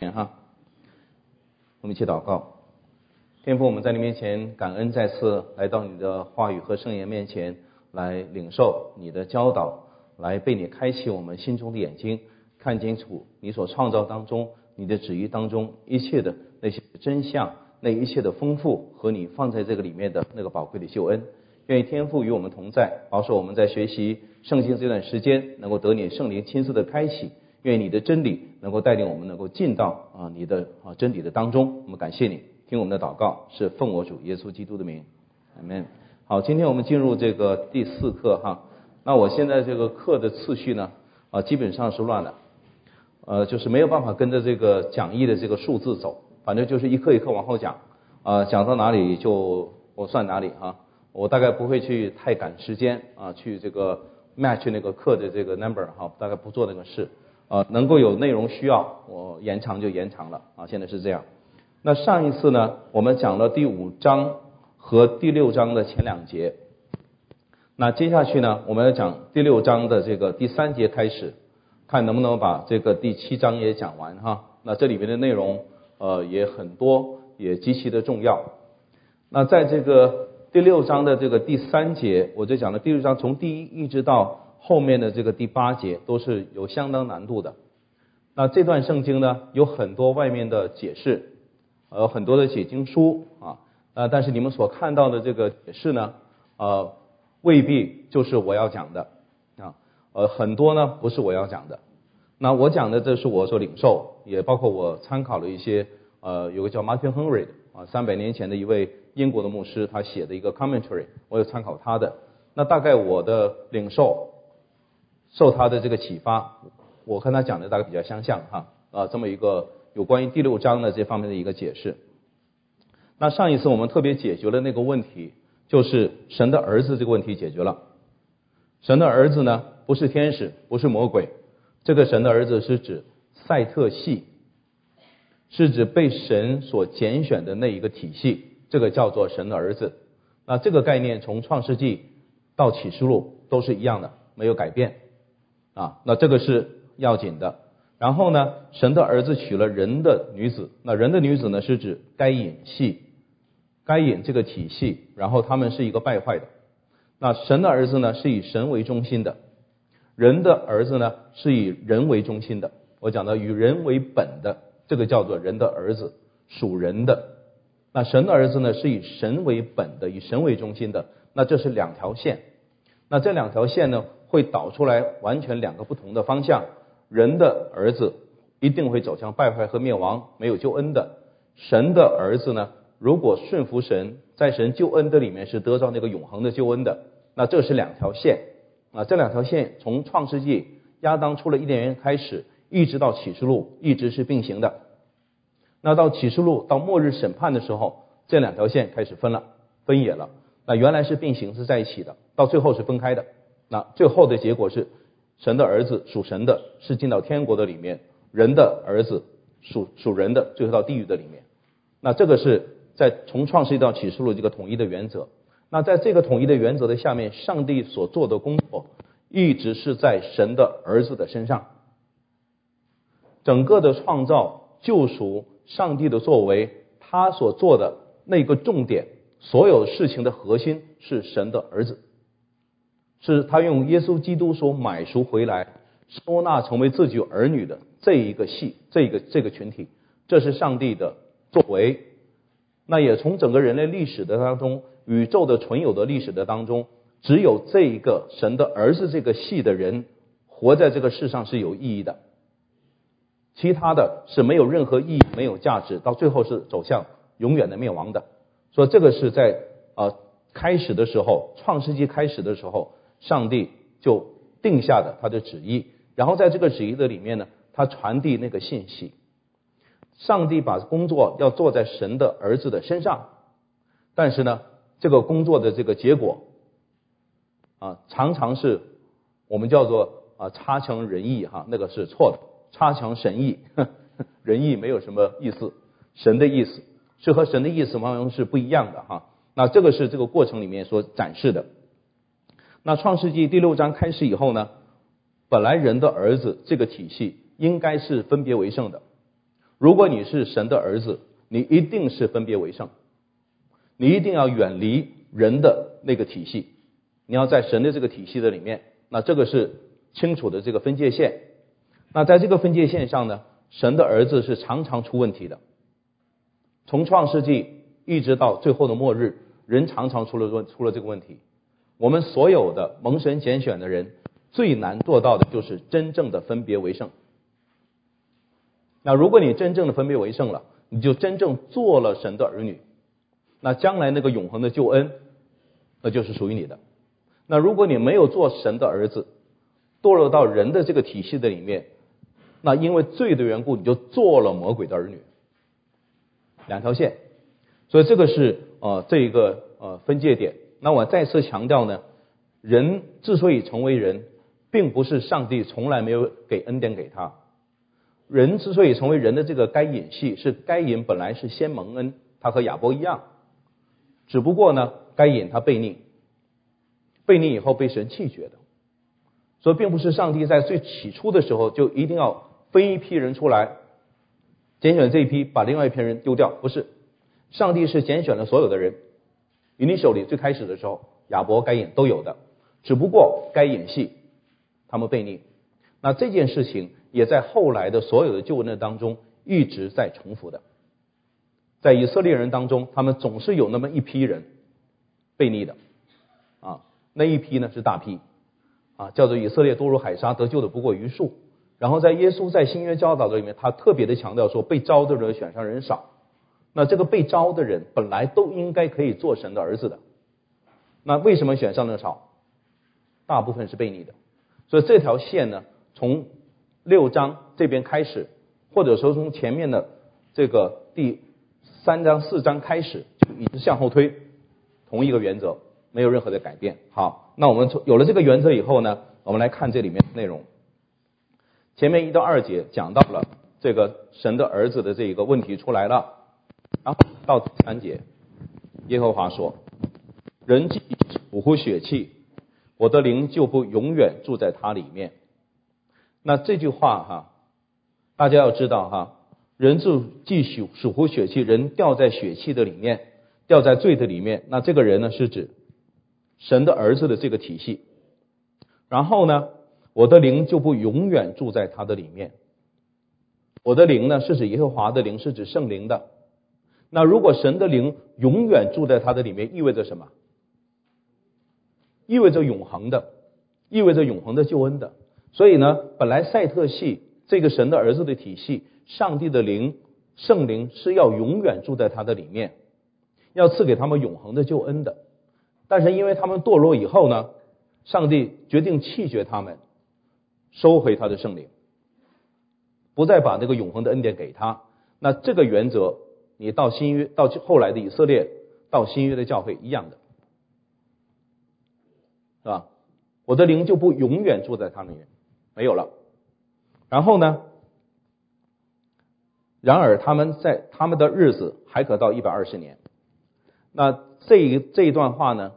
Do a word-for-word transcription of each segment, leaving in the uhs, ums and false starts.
哈，我们一起祷告。天父，我们在你面前感恩，再次来到你的话语和圣言面前，来领受你的教导，来被你开启我们心中的眼睛，看清楚你所创造当中，你的旨意当中一切的那些真相，那一切的丰富和你放在这个里面的那个宝贵的救恩。愿意天父与我们同在，保守我们在学习圣经这段时间能够得你圣灵亲自的开启，愿你的真理能够带领我们能够进到啊你的啊真理的当中。我们感谢你，听我们的祷告是奉我主耶稣基督的名，阿们。好，今天我们进入这个第四课哈。那我现在这个课的次序呢啊基本上是乱的，呃就是没有办法跟着这个讲义的这个数字走，反正就是一课一课往后讲啊，讲到哪里就我算哪里啊。我大概不会去太赶时间啊，去这个 match 那个课的这个 number 哈，大概不做那个事啊，能够有内容需要我延长就延长了啊，现在是这样。那上一次呢，我们讲了第五章和第六章的前两节，那接下去呢，我们要讲第六章的这个第三节开始，看能不能把这个第七章也讲完哈。那这里面的内容呃也很多，也极其的重要。那在这个第六章的这个第三节，我就讲了第六章从第一一直到后面的这个第八节都是有相当难度的。那这段圣经呢，有很多外面的解释，呃，很多的解经书啊，呃，但是你们所看到的这个解释呢，呃，未必就是我要讲的啊，呃，很多呢不是我要讲的。那我讲的这是我所领受，也包括我参考了一些，呃，有个叫 Martin Henry 的啊，三百年前的一位英国的牧师，他写的一个 commentary， 我有参考他的。那大概我的领受受他的这个启发，我跟他讲的大概比较相像哈啊，这么一个有关于第六章的这方面的一个解释。那上一次我们特别解决了那个问题，就是神的儿子这个问题解决了。神的儿子呢，不是天使，不是魔鬼，这个神的儿子是指赛特系，是指被神所拣选的那一个体系，这个叫做神的儿子。那这个概念从创世纪到启示录都是一样的，没有改变啊。那这个是要紧的。然后呢，神的儿子娶了人的女子，那人的女子呢是指该隐系，该隐这个体系，然后他们是一个败坏的。那神的儿子呢是以神为中心的，人的儿子呢是以人为中心的。我讲的以人为本的，这个叫做人的儿子，属人的。那神的儿子呢是以神为本的，以神为中心的。那这是两条线，那这两条线呢会导出来完全两个不同的方向。人的儿子一定会走向败坏和灭亡，没有救恩的。神的儿子呢，如果顺服神，在神救恩的里面是得到那个永恒的救恩的。那这是两条线啊，这两条线从创世纪亚当出了伊甸园开始，一直到启示录一直是并行的。那到启示录到末日审判的时候，这两条线开始分了，分野了。那原来是并行是在一起的，到最后是分开的。那最后的结果是神的儿子属神的是进到天国的里面，人的儿子属属人的最后到地狱的里面。那这个是在从创世纪到启示录这个统一的原则。那在这个统一的原则的下面，上帝所做的工作一直是在神的儿子的身上。整个的创造救赎上帝的作为，他所做的那个重点，所有事情的核心是神的儿子，是他用耶稣基督所买赎回来收纳成为自己儿女的这一个系，这个这个群体，这是上帝的作为。那也从整个人类历史的当中，宇宙的存有的历史的当中，只有这一个神的儿子这个系的人活在这个世上是有意义的，其他的是没有任何意义，没有价值，到最后是走向永远的灭亡的。所以这个是在呃开始的时候，创世纪开始的时候，上帝就定下的他的旨意，然后在这个旨意的里面呢，他传递那个信息。上帝把工作要做在神的儿子的身上，但是呢，这个工作的这个结果啊，常常是我们叫做啊差强人意哈，那个是错的，差强神意，呵呵人意没有什么意思，神的意思是和神的意思往往是不一样的哈。那这个是这个过程里面所展示的。那创世纪第六章开始以后呢，本来人的儿子这个体系应该是分别为圣的。 如果你是神的儿子，你一定是分别为圣，你一定要远离人的那个体系，你要在神的这个体系的里面，那这个是清楚的这个分界线。那在这个分界线上呢，神的儿子是常常出问题的。从创世纪一直到最后的末日，人常常出了出了这个问题。我们所有的蒙神拣选的人，最难做到的就是真正的分别为圣。那如果你真正的分别为圣了，你就真正做了神的儿女，那将来那个永恒的救恩，那就是属于你的。那如果你没有做神的儿子，堕落到人的这个体系的里面，那因为罪的缘故，你就做了魔鬼的儿女。两条线，所以这个是呃这一个呃分界点。那我再次强调呢，人之所以成为人，并不是上帝从来没有给恩典给他。人之所以成为人的这个该隐系，是该隐本来是先蒙恩，他和亚伯一样，只不过呢，该隐他悖逆，悖逆以后被神弃绝的。所以并不是上帝在最起初的时候就一定要分一批人出来，拣选这一批，把另外一批人丢掉，不是。上帝是拣选了所有的人，initially最开始的时候，亚伯、该隐都有的，只不过该隐系他们悖逆。那这件事情也在后来的所有的救恩的当中一直在重复的。在以色列人当中，他们总是有那么一批人悖逆的啊，那一批呢是大批啊，叫做以色列多如海沙，得救的不过余数。然后在耶稣在新约教导的里面，他特别的强调说，被招的人选上人少。那这个被招的人本来都应该可以做神的儿子的，那为什么选上的少？大部分是悖逆的。所以这条线呢，从六章这边开始，或者说从前面的这个第三章四章开始，就一直向后推，同一个原则，没有任何的改变。好，那我们有了这个原则以后呢，我们来看这里面的内容。前面一到二节讲到了这个神的儿子的这一个问题出来了，然后到第三节，耶和华说：人既属乎血气，我的灵就不永远住在他里面。那这句话哈，大家要知道哈，人就既属属乎血气，人掉在血气的里面，掉在罪的里面，那这个人呢是指神的儿子的这个体系。然后呢，我的灵就不永远住在他的里面。我的灵呢是指耶和华的灵，是指圣灵的。那如果神的灵永远住在他的里面，意味着什么？意味着永恒的，意味着永恒的救恩的。所以呢，本来赛特系这个神的儿子的体系，上帝的灵圣灵是要永远住在他的里面，要赐给他们永恒的救恩的。但是因为他们堕落以后呢，上帝决定弃绝他们，收回他的圣灵，不再把那个永恒的恩典给他。那这个原则你到新约，到后来的以色列，到新约的教会一样的，是吧？我的灵就不永远住在他们里面，没有了。然后呢，然而他们在他们的日子还可到一百二十年。那这一这一段话呢，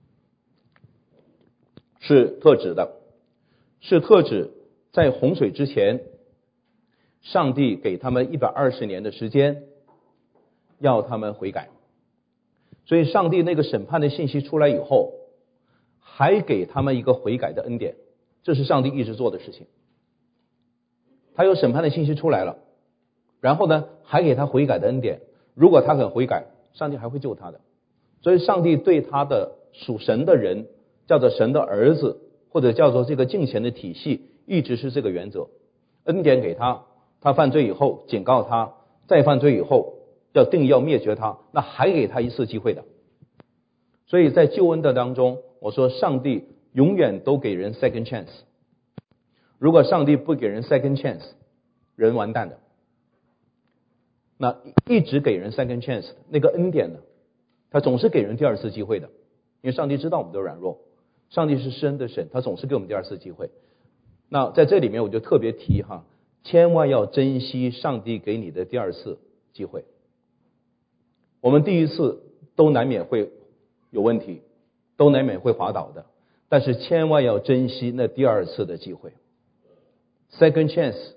是特指的，是特指在洪水之前，上帝给他们一百二十年的时间，要他们悔改。所以上帝那个审判的信息出来以后，还给他们一个悔改的恩典，这是上帝一直做的事情。他有审判的信息出来了，然后呢，还给他悔改的恩典。如果他肯悔改，上帝还会救他的。所以上帝对他的属神的人，叫做神的儿子，或者叫做这个敬虔的体系，一直是这个原则。恩典给他，他犯罪以后警告他，再犯罪以后要定要灭绝他，那还给他一次机会的。所以在救恩的当中，我说上帝永远都给人 second chance。 如果上帝不给人 second chance， 人完蛋的。那一直给人 second chance， 那个恩典呢，他总是给人第二次机会的。因为上帝知道我们的软弱，上帝是施恩的神，他总是给我们第二次机会。那在这里面我就特别提哈，千万要珍惜上帝给你的第二次机会。我们第一次都难免会有问题，都难免会滑倒的，但是千万要珍惜那第二次的机会。 Second chance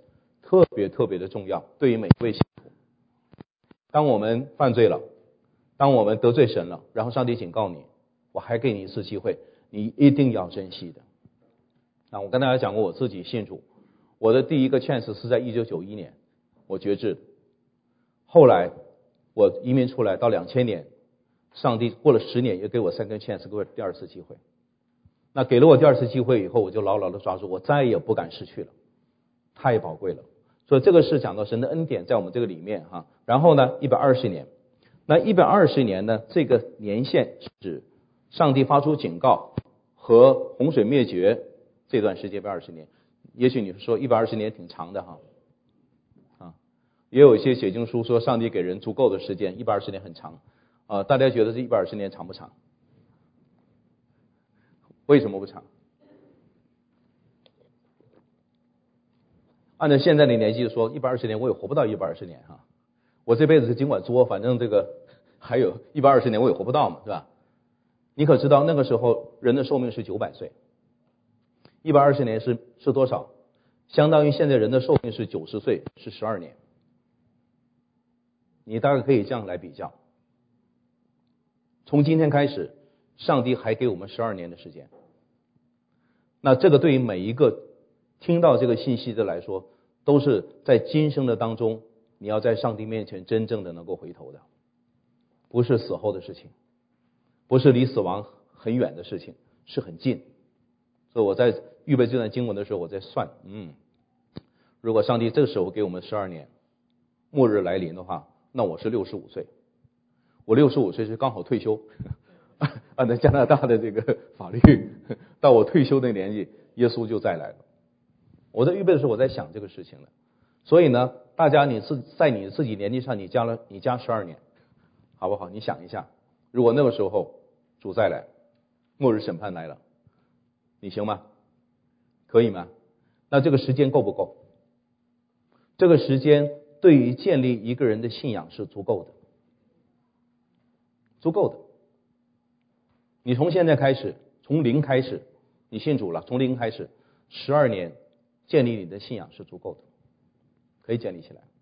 特别特别的重要，对于每一位信徒。当我们犯罪了，当我们得罪神了，然后上帝警告你，我还给你一次机会，你一定要珍惜的。那我跟大家讲过，我自己信主，我的第一个 chance 是在一九九一年，我决志。后来我移民出来到两千年，上帝过了十年也给我 second chance， 给我第二次机会。那给了我第二次机会以后，我就牢牢的抓住，我再也不敢失去了，太宝贵了。所以这个是讲到神的恩典在我们这个里面哈。然后呢，一百二十年，那一百二十年呢，这个年限是指上帝发出警告和洪水灭绝这段时间一百二十年。也许你说一百二十年挺长的哈，啊，也有一些写经书说上帝给人足够的时间，一百二十年很长啊。大家觉得这一百二十年长不长？为什么不长？按照现在的年纪说，一百二十年我也活不到一百二十年哈。我这辈子尽管作，反正这个还有一百二十年我也活不到嘛，是吧？你可知道那个时候人的寿命是九百岁，一百二十年是是多少？相当于现在人的寿命是九十岁，是十二年。你大概可以这样来比较。从今天开始，上帝还给我们十二年的时间。那这个对于每一个听到这个信息的来说，都是在今生的当中，你要在上帝面前真正的能够回头的，不是死后的事情，不是离死亡很远的事情，是很近。所以我在预备这段经文的时候，我在算，嗯，如果上帝这个时候给我们十二年，末日来临的话，那我是六十五岁，我六十五岁是刚好退休，按照加拿大的这个法律，到我退休的年纪，耶稣就再来了。我在预备的时候，我在想这个事情了。所以呢，大家你是在你自己年纪上，你加了你加十二年，好不好？你想一下，如果那个时候主再来，末日审判来了，你行吗？可以吗？那这个时间够不够？这个时间对于建立一个人的信仰是足够的，足够的。你从现在开始，从零开始，你信主了，从零开始，十二年建立你的信仰是足够的，可以建立起来。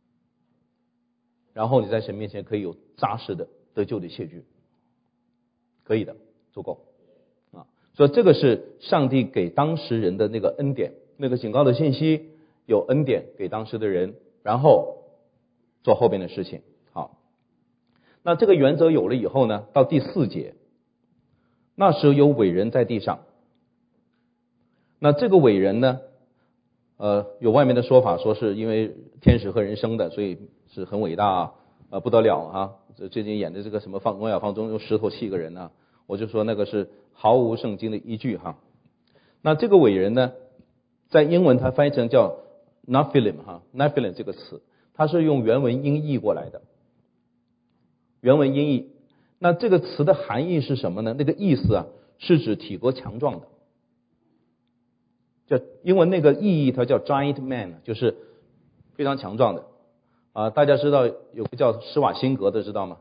然后你在神面前可以有扎实的得救的谢据，可以的，足够啊。所以这个是上帝给当时人的那个恩典，那个警告的信息，有恩典给当时的人，然后做后边的事情。好，那这个原则有了以后呢，到第四节，那时有伟人在地上。那这个伟人呢，呃，有外面的说法说是因为天使和人生的，所以是很伟大啊，呃，不得了啊。最近演的这个什么放诺亚方舟用石头砌一个人啊，我就说那个是毫无圣经的依据哈。那这个伟人呢，在英文它翻译成叫 Nephilim 哈 ，Nephilim 这个词，它是用原文音译过来的。原文音译，那这个词的含义是什么呢？那个意思啊，是指体格强壮的。就英文那个意义，它叫 giant man， 就是非常强壮的啊。大家知道有个叫施瓦辛格的，知道吗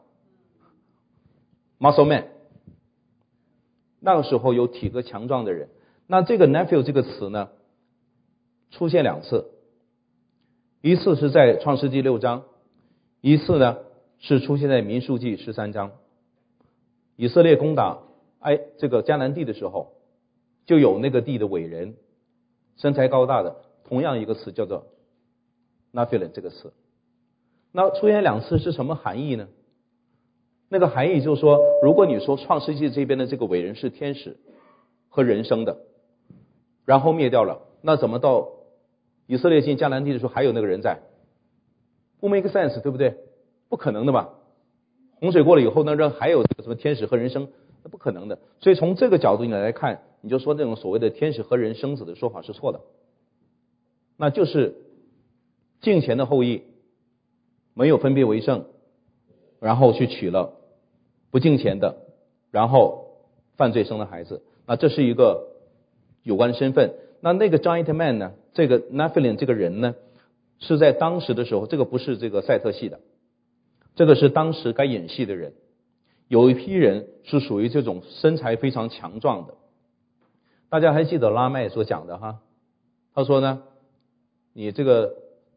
？Muscle man。那个时候有体格强壮的人。那这个 Nephilim 这个词呢，出现两次，一次是在创世纪六章，一次呢是出现在民数记十三章。以色列攻打哎这个迦南地的时候，就有那个地的伟人，身材高大的，同样一个词叫做 Nephilim 这个词。那出现两次是什么含义呢？那个含义就是说，如果你说创世纪这边的这个伟人是天使和人生的，然后灭掉了，那怎么到以色列进迦南地的时候还有那个人在？不 make sense， 对不对？不可能的吧？洪水过了以后，那人还有什么天使和人生？那不可能的。所以从这个角度你来看，你就说那种所谓的天使和人生子的说法是错的，那就是敬虔的后裔没有分别为圣，然后去娶了不敬虔的，然后犯罪生的孩子，那这是一个有关身份。那那个 giant man 呢，这个 Nephilim 这个人呢，是在当时的时候，这个不是这个赛特系的，这个是当时该演戏的人。有一批人是属于这种身材非常强壮的，大家还记得拉麦所讲的哈？他说呢，你这个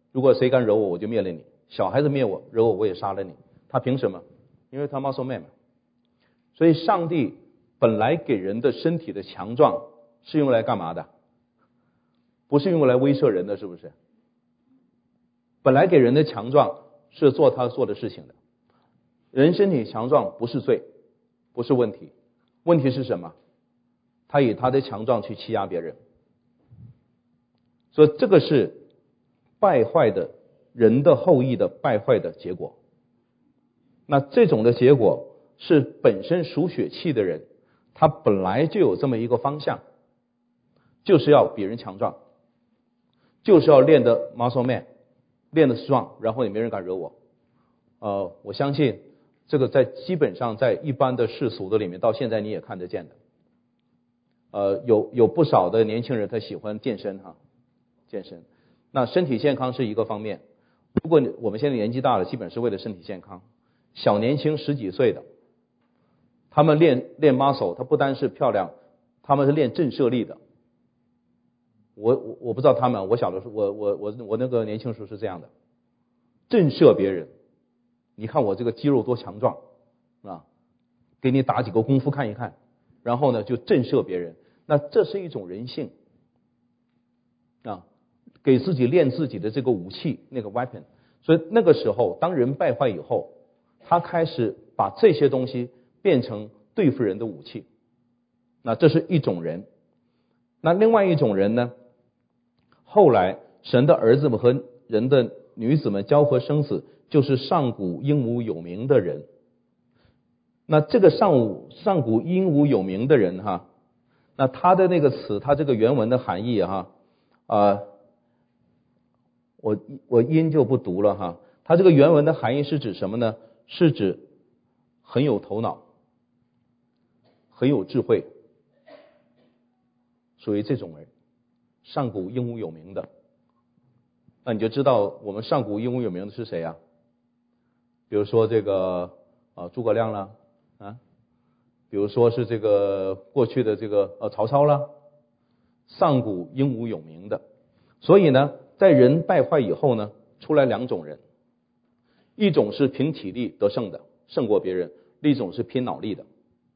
如果谁敢惹我，我就灭了你。小孩子灭我，惹我，我也杀了你。他凭什么？因为他 muscle man 嘛。所以上帝本来给人的身体的强壮是用来干嘛的？不是用来威慑人的，是不是？本来给人的强壮是做他做的事情的。人身体强壮不是罪，不是问题。问题是什么？他以他的强壮去欺压别人。所以这个是败坏的人的后裔的败坏的结果。那这种的结果是本身属血气的人，他本来就有这么一个方向，就是要比人强壮，就是要练得 muscle man， 练得 strong， 然后也没人敢惹我。呃，我相信这个在基本上在一般的世俗的里面，到现在你也看得见的。呃，有有不少的年轻人他喜欢健身哈，健身。那身体健康是一个方面，如果我们现在年纪大了，基本是为了身体健康。小年轻十几岁的，他们练练 muscle， 他不单是漂亮，他们是练震慑力的。我我我不知道他们，我小的时候，我我我我那个年轻时候是这样的，震慑别人。你看我这个肌肉多强壮啊，给你打几个功夫看一看，然后呢就震慑别人。那这是一种人性啊，给自己练自己的这个武器，那个 weapon。所以那个时候，当人败坏以后，他开始把这些东西变成对付人的武器。那这是一种人。那另外一种人呢，后来神的儿子们和人的女子们交合生子，就是上古英武有名的人。那这个上古上古英武有名的人哈，那他的那个词，他这个原文的含义哈，啊、呃，我我音就不读了哈。他这个原文的含义是指什么呢？是指很有头脑，很有智慧，属于这种人，上古英武有名的。那你就知道我们上古英武有名的是谁啊？比如说这个啊诸葛亮啦啊，比如说是这个过去的这个呃曹操啦，上古英武有名的。所以呢，在人败坏以后呢，出来两种人，一种是凭体力得胜的，胜过别人；另一种是拼脑力的。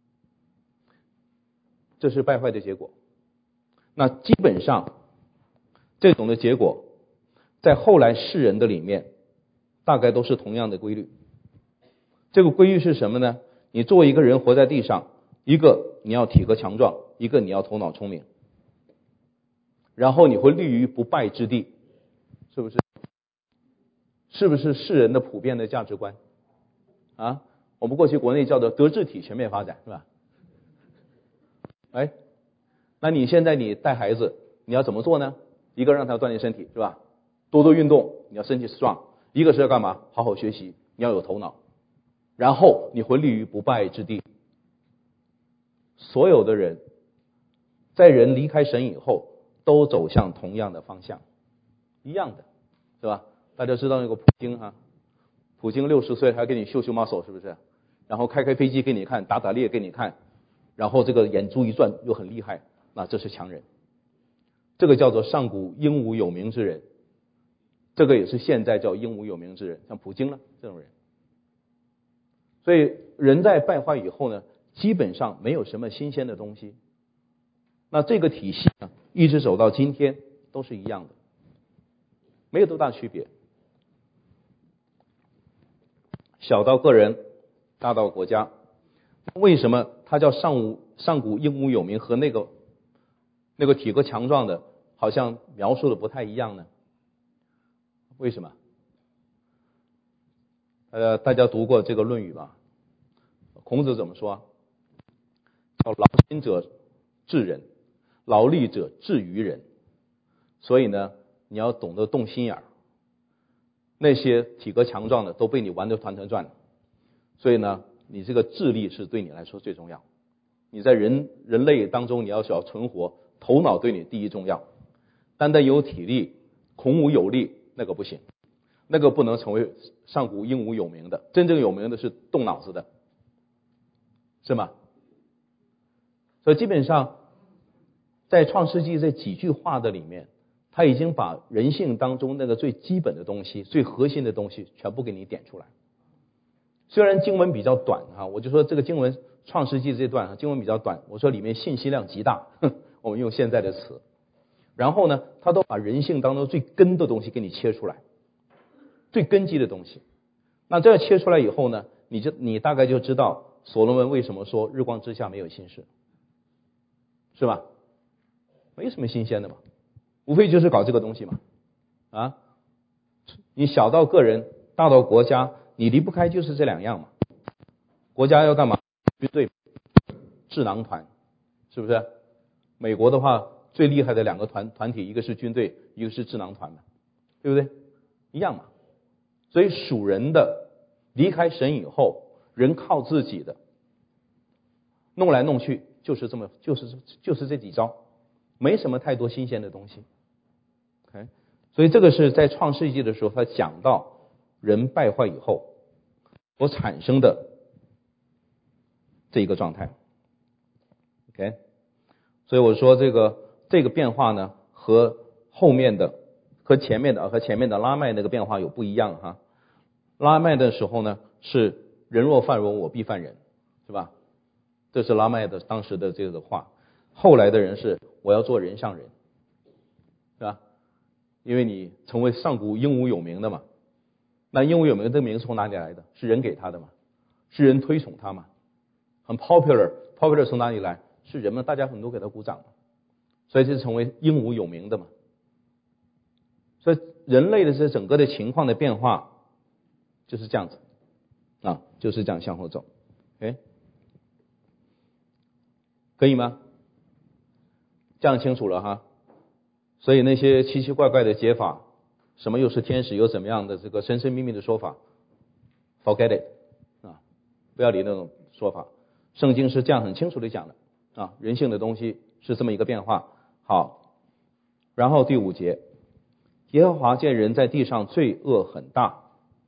这是败坏的结果。那基本上这种的结果，在后来世人的里面，大概都是同样的规律。这个规律是什么呢？你作为一个人活在地上，一个你要体格强壮，一个你要头脑聪明，然后你会立于不败之地，是不是？是不是世人的普遍的价值观啊？我们过去国内叫做德智体全面发展，是吧？哎，那你现在你带孩子，你要怎么做呢？一个让他锻炼身体，是吧？多多运动，你要身体 strong。一个是要干嘛？好好学习，你要有头脑，然后你会立于不败之地。所有的人在人离开神以后，都走向同样的方向，一样的，是吧？大家知道那个普京哈，普京六十岁还给你秀秀 muscle， 是不是？然后开开飞机给你看，打打猎给你看，然后这个眼珠一转又很厉害，那这是强人。这个叫做上古英武有名之人，这个也是现在叫英武有名之人，像普京了这种人。所以人在败坏以后呢，基本上没有什么新鲜的东西。那这个体系呢，一直走到今天都是一样的，没有多大区别。小到个人，大到国家。为什么它叫上武上古英武有名和那个那个体格强壮的好像描述的不太一样呢？为什么？呃，大家读过这个《论语》吧？孔子怎么说？叫劳心者治人，劳力者治于人。所以呢，你要懂得动心眼儿。那些体格强壮的都被你玩得团团转，所以呢，你这个智力是对你来说最重要。你在人人类当中，你要想要存活，头脑对你第一重要。单单有体力、孔武有力，那个不行，那个不能成为上古英武有名的。真正有名的是动脑子的，是吗？所以基本上，在创世纪这几句话的里面， 他已经把人性当中那个最基本的东西、最核心的东西全部给你点出来。虽然经文比较短哈，我就说这个经文创世纪这段经文比较短，我说里面信息量极大，我们用现在的词。然后呢，他都把人性当中最根的东西给你切出来，最根基的东西。那这样切出来以后呢，你就你大概就知道所罗门为什么说日光之下没有新事，是吧？没什么新鲜的嘛，无非就是搞这个东西嘛。啊，你小到个人，大到国家，你离不开就是这两样嘛。国家要干嘛？军队、智囊团，是不是？美国的话，最厉害的两个团团体，一个是军队，一个是智囊团嘛，对不对？一样嘛。所以属人的离开神以后，人靠自己的弄来弄去，就是这么就是就是这几招，没什么太多新鲜的东西。OK， 所以这个是在创世纪的时候，他讲到人败坏以后所产生的这一个状态。OK， 所以我说这个这个变化呢，和后面的和前面的和前面的拉麦那个变化有不一样哈。拉麦的时候呢，是人若犯我，我必犯人，是吧？这是拉麦的当时的这个话。后来的人是我要做人上人，是吧？因为你成为上古英武有名的嘛。那英武有名的名是从哪里来的？是人给他的嘛？是人推崇他嘛？很 popular， popular 从哪里来？是人们大家很多给他鼓掌嘛，所以就成为英武有名的嘛。所以人类的这整个的情况的变化就是这样子啊，就是这样向后走。OK， 可以吗？这样清楚了哈。所以那些奇奇怪怪的解法，什么又是天使，又怎么样的这个神神秘秘的说法 ，forget it 啊，不要理那种说法。圣经是这样很清楚的讲的啊，人性的东西是这么一个变化。好，然后第五节，耶和华见人在地上罪恶很大，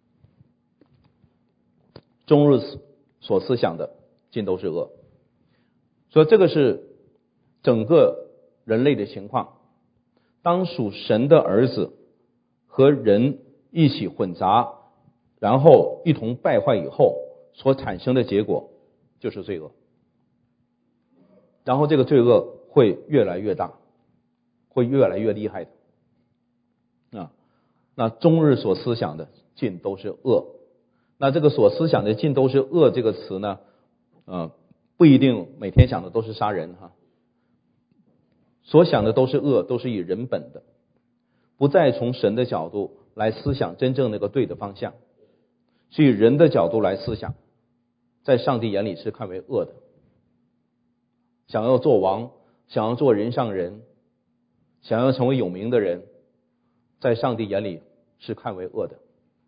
终日所思想的尽都是恶。所以这个是整个人类的情况。当属神的儿子和人一起混杂，然后一同败坏以后，所产生的结果就是罪恶。然后这个罪恶会越来越大，会越来越厉害的啊。那终日所思想的尽都是恶。那这个所思想的尽都是恶这个词呢，呃，不一定每天想的都是杀人哈。所想的都是恶，都是以人本的，不再从神的角度来思想真正那个对的方向，是以人的角度来思想，在上帝眼里是看为恶的。想要做王，想要做人上人，想要成为有名的人，在上帝眼里是看为恶的，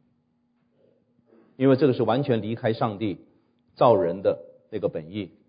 因为这个是完全离开上帝造人的那个本意。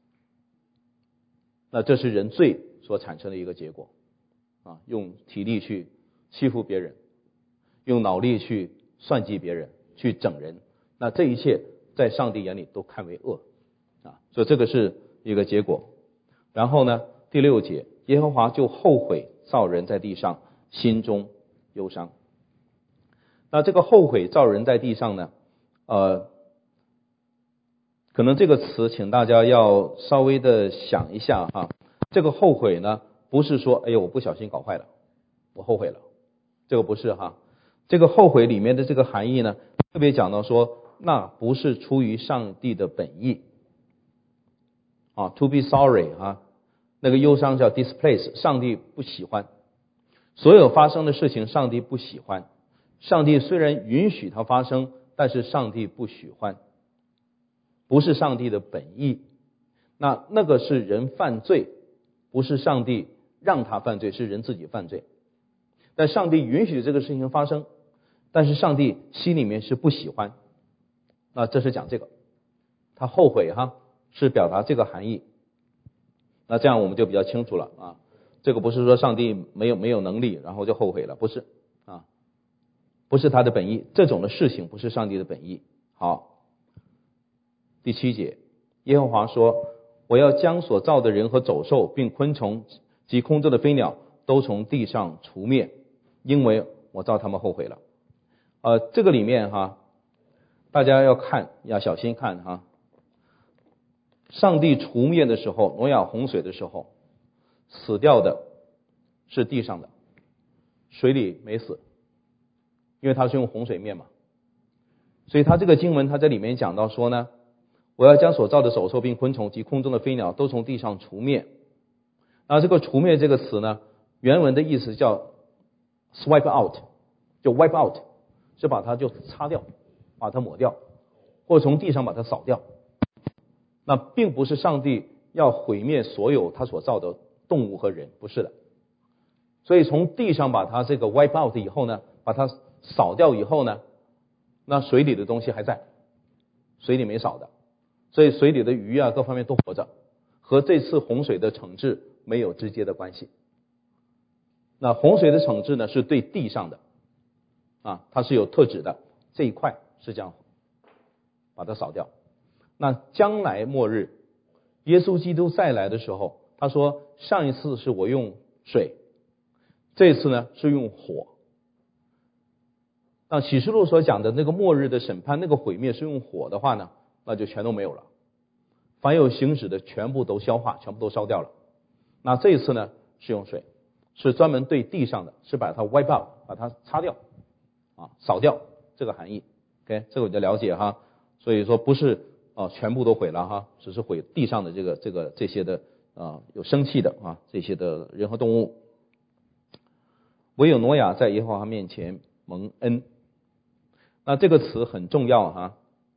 那这是人罪所产生的一个结果啊，用体力去欺负别人，用脑力去算计别人，去整人，那这一切在上帝眼里都看为恶啊，所以这个是一个结果。然后呢，第六节，耶和华就后悔造人在地上，心中忧伤。那这个后悔造人在地上呢，呃，可能这个词请大家要稍微的想一下哈。这个后悔呢，不是说哎呦我不小心搞坏了，我后悔了，这个不是哈。这个后悔里面的这个含义呢，特别讲到说，那不是出于上帝的本意啊 ，to be sorry 啊，那个忧伤叫 displease， 上帝不喜欢，所有发生的事情上帝不喜欢，上帝虽然允许它发生，但是上帝不喜欢，不是上帝的本意。那那个是人犯罪，不是上帝让他犯罪，是人自己犯罪。但上帝允许这个事情发生，但是上帝心里面是不喜欢。那这是讲这个，他后悔哈，是表达这个含义。那这样我们就比较清楚了啊，这个不是说上帝没有没有能力，然后就后悔了，不是啊，不是他的本意，这种的事情不是上帝的本意。好，第七节，耶和华说，我要将所造的人和走兽，并昆虫及空中的飞鸟， 都从地上除灭，因为我造他们后悔了。呃，这个里面哈，大家要看，要小心看哈。上帝除灭的时候，挪亚洪水的时候，死掉的是地上的，水里没死，因为他是用洪水灭嘛。所以他这个经文他在里面讲到说呢，我要将所造的走兽并昆虫及空中的飞鸟都从地上除灭。那这个除灭这个词呢，原文的意思叫 swipe out， 就 wipe out， 是把它就擦掉，把它抹掉，或者从地上把它扫掉。那并不是上帝要毁灭所有他所造的动物和人，不是的。所以从地上把它这个 wipe out 以后呢，把它扫掉以后呢，那水里的东西还在，水里没少的，所以水里的鱼啊各方面都活着，和这次洪水的惩治没有直接的关系。那洪水的惩治呢是对地上的啊，它是有特指的，这一块是这样把它扫掉。那将来末日耶稣基督再来的时候，他说上一次是我用水，这次呢是用火。那启示录所讲的那个末日的审判，那个毁灭是用火的话呢，那就全都没有了，凡有行止的全部都消化，全部都烧掉了。那这一次呢是用水，是专门对地上的，是把它 wipe out， 把它擦掉啊，扫掉，这个含义。 OK， 这个我就了解哈。所以说不是啊全部都毁了哈，只是毁地上的这个这个这些的啊有生气的啊这些的人和动物。唯有挪亚在耶和华面前蒙恩。那这个词很重要哈，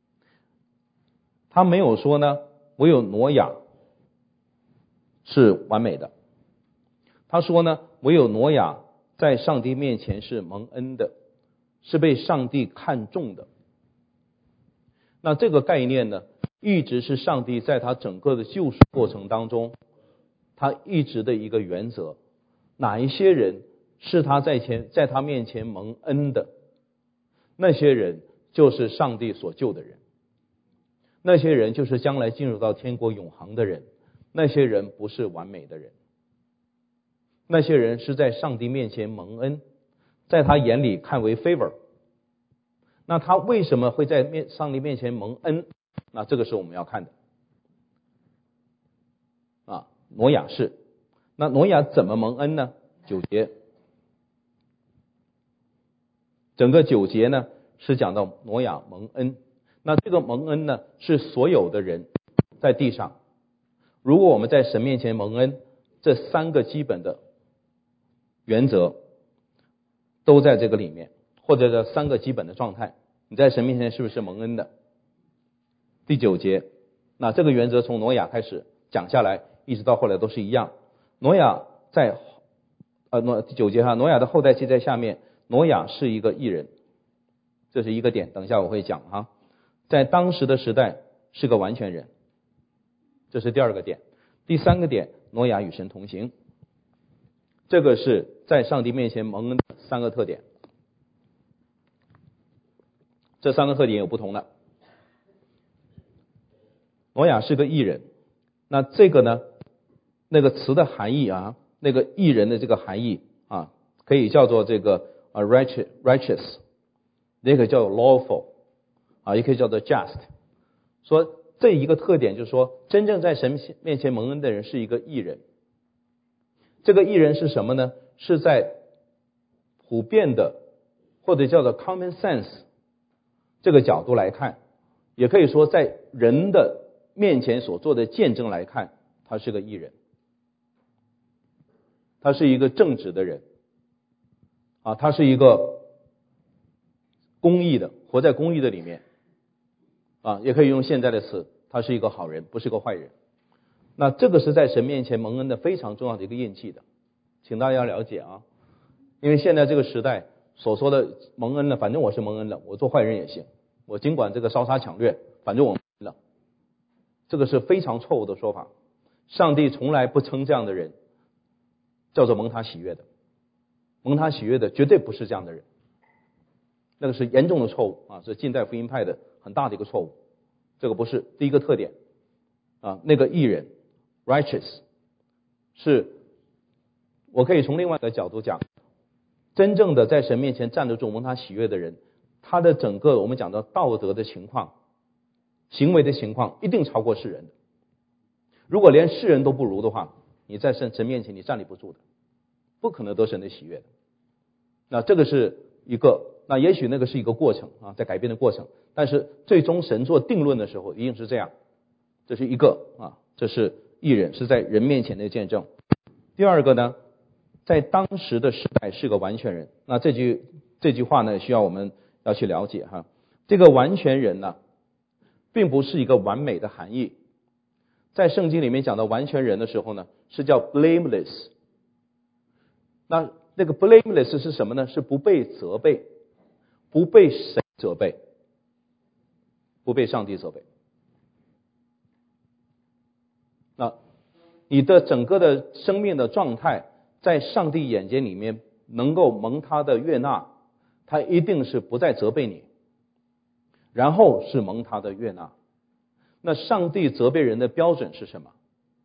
他没有说呢唯有挪亚是完美的，他说呢唯有挪亚在上帝面前是蒙恩的，是被上帝看重的。那这个概念呢一直是上帝在他整个的救赎过程当中他一直的一个原则，哪一些人是他在前在他面前蒙恩的，那些人就是上帝所救的人，那些人就是将来进入到天国永恒的人，那些人不是完美的人，那些人是在上帝面前蒙恩，在他眼里看为 favor。 那他为什么会在面上帝面前蒙恩？那这个是我们要看的啊。挪亚是，那挪亚怎么蒙恩呢？九节，整个九节呢是讲到挪亚蒙恩。那这个蒙恩呢是所有的人在地上，如果我们在神面前蒙恩，这三个基本的原则都在这个里面，或者这三个基本的状态，你在神面前是不是蒙恩的？第九节，那这个原则从挪亚开始讲下来，一直到后来都是一样。挪亚在呃挪第九节哈，挪亚的后代记在下面，挪亚是一个义人，这是一个点，等一下我会讲哈。在当时的时代是个完全人，这是第二个点。第三个点，挪亚与神同行，这个是在上帝面前蒙恩的三个特点。这三个特点有不同的。挪亚是个义人，那这个呢，那个词的含义啊，那个义人的这个含义啊，可以叫做这个啊 righteous righteous， 也可以叫做 lawful 啊，也可以叫做 just。说这一个特点就是说，真正在神面前蒙恩的人是一个义人。这个义人是什么呢？是在普遍的或者叫做 common sense 这个角度来看，也可以说在人的面前所做的见证来看，他是个义人，他是一个正直的人啊，他是一个公义的，活在公义的里面啊，也可以用现在的词，他是一个好人，不是个坏人。那这个是在神面前蒙恩的非常重要的一个印记的，请大家了解啊，因为现在这个时代所说的蒙恩呢，反正我是蒙恩了，我做坏人也行，我尽管这个烧杀抢掠，反正我蒙恩了，这个是非常错误的说法。上帝从来不称这样的人叫做蒙他喜悦的，蒙他喜悦的绝对不是这样的人，那个是严重的错误啊，是近代福音派的很大的一个错误。这个不是第一个特点啊，那个义人 righteous 是我可以从另外一个角度讲，真正的在神面前站得住蒙他喜悦的人，他的整个我们讲到道德的情况、行为的情况一定超过世人的。如果连世人都不如的话，你在神神面前你站立不住的，不可能得神的喜悦的。那这个是一个，那也许那个是一个过程啊，在改变的过程，但是最终神做定论的时候一定是这样。这是一个啊，这是义人，是在人面前的见证。第二个呢，在当时的时代是个完全人。那这句这句话呢，需要我们要去了解哈。这个完全人呢，并不是一个完美的含义。在圣经里面讲到完全人的时候呢，是叫 blameless。那那个 blameless 是什么呢？是不被责备，不被神责备，不被上帝责备。那你的整个的生命的状态，在上帝眼睛里面能够蒙他的悦纳，他一定是不再责备你，然后是蒙他的悦纳。那上帝责备人的标准是什么？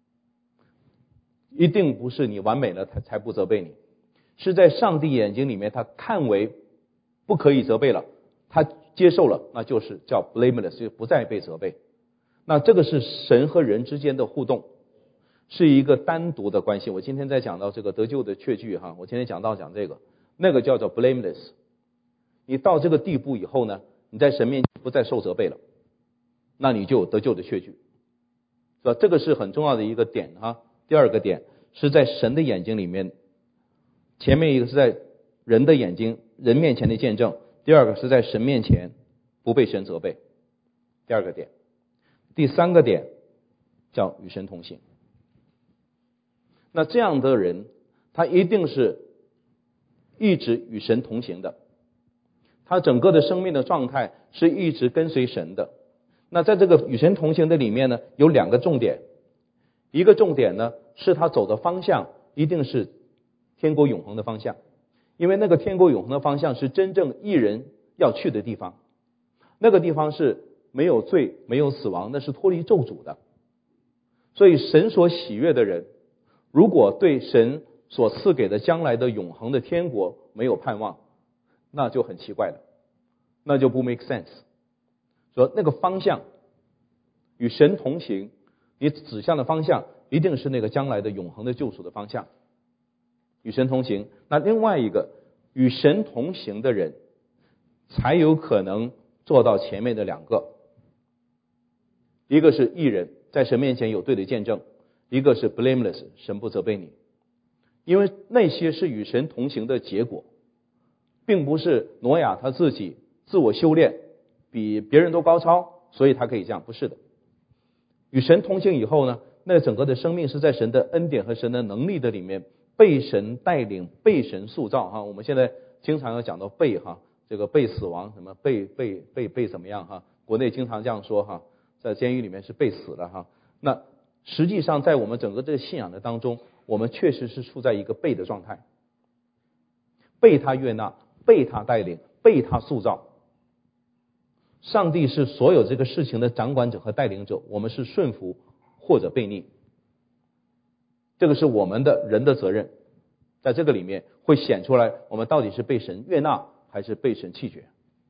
一定不是你完美了才才不责备你，是在上帝眼睛里面他看为不可以责备了，他接受了，那就是叫 blameless， 就不再被责备。那这个是神和人之间的互动，是一个单独的关系。我今天在讲到这个得救的确据哈，我今天讲到讲这个，那个叫做 blameless。你到这个地步以后呢，你在神面前不再受责备了，那你就有得救的确据，是吧？这个是很重要的一个点哈。第二个点是在神的眼睛里面，前面一个是在人的眼睛、人面前的见证，第二个是在神面前不被神责备。第二个点，第三个点叫与神同行。那这样的人，他一定是一直与神同行的，他整个的生命的状态是一直跟随神的。那在这个与神同行的里面呢，有两个重点。一个重点呢，是他走的方向一定是天国永恒的方向，因为那个天国永恒的方向是真正义人要去的地方，那个地方是没有罪、没有死亡，那是脱离咒诅的。所以神所喜悦的人，如果对神所赐给的将来的永恒的天国没有盼望，那就很奇怪了，那就不 make sense。 说那个方向与神同行，你指向的方向一定是那个将来的永恒的救赎的方向，与神同行。那另外一个与神同行的人才有可能做到前面的两个，一个是义人，在神面前有对的见证，一个是 blameless， 神不责备你。因为那些是与神同行的结果，并不是挪亚他自己自我修炼比别人都高超，所以他可以这样，不是的。与神同行以后呢，那整个的生命是在神的恩典和神的能力的里面被神带领、被神塑造哈。我们现在经常要讲到被哈，这个被死亡什么被被被被怎么样哈，国内经常这样说哈，在监狱里面是被死了哈。那实际上在我们整个这个信仰的当中，我们确实是处在一个被的状态，被他悦纳、被他带领、被他塑造。上帝是所有这个事情的掌管者和带领者，我们是顺服或者悖逆，这个是我们的人的责任。在这个里面会显出来我们到底是被神悦纳还是被神弃绝。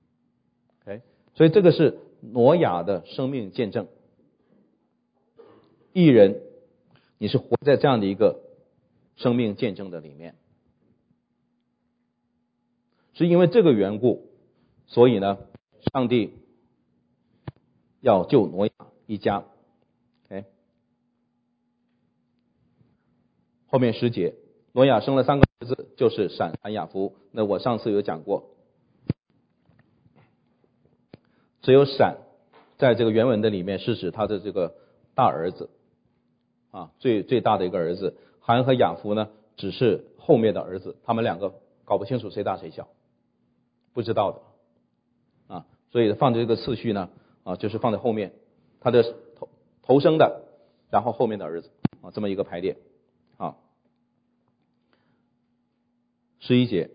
OK， 所以这个是挪亚的生命见证。义人，你是活在这样的一个生命见证的里面，是因为这个缘故，所以呢上帝要救挪亚一家。 OK， 后面十节，挪亚生了三个儿子，就是闪、含、雅弗。那我上次有讲过，只有闪在这个原文的里面是指他的这个大儿子啊，最最大的一个儿子。含和雅弗呢只是后面的儿子，他们两个搞不清楚谁大谁小，不知道的啊，所以放这个次序呢啊，就是放在后面，他的头头生的，然后后面的儿子啊，这么一个排列啊。十一节，